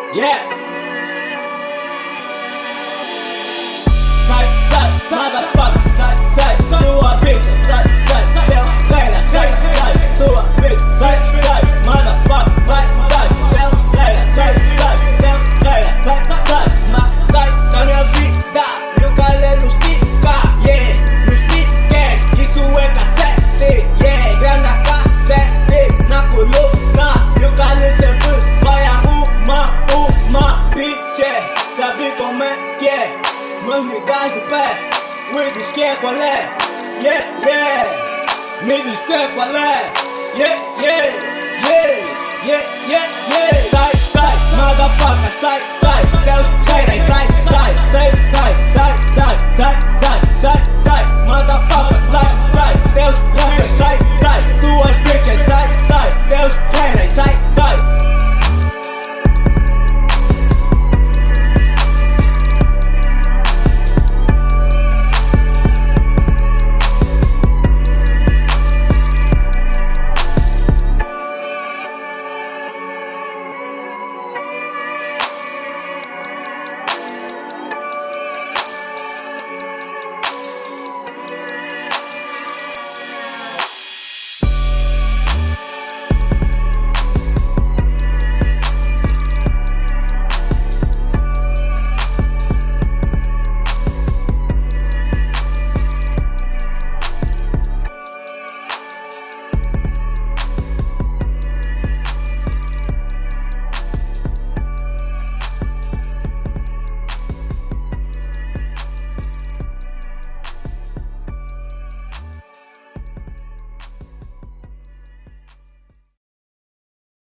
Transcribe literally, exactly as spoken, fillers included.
Yeah. Sai, sai, motherfucker, sai, sai, sua bitch, sai, sai, seu velha, sai, sai, sua bitch, sai, sai, motherfucker, sai, sai, seu velha, sai, sai, seu velha, sai, sai, mas sai da minha vida e o calé nos pica, yeah, nos pique, isso é cassete, yeah, grande cassete na coluna e o calé sempre vai arrumar uma bitch, sabe como é que é? Meus niggas de pé, me diz que é qual é, yeah, yeah, me diz que é qual é, yeah, yeah, yeah, yeah, yeah, yeah. Sai, sai, motherfucker, sai, sai, seus haters, sai, sai, sai, sai, sai, sai, sai, sai.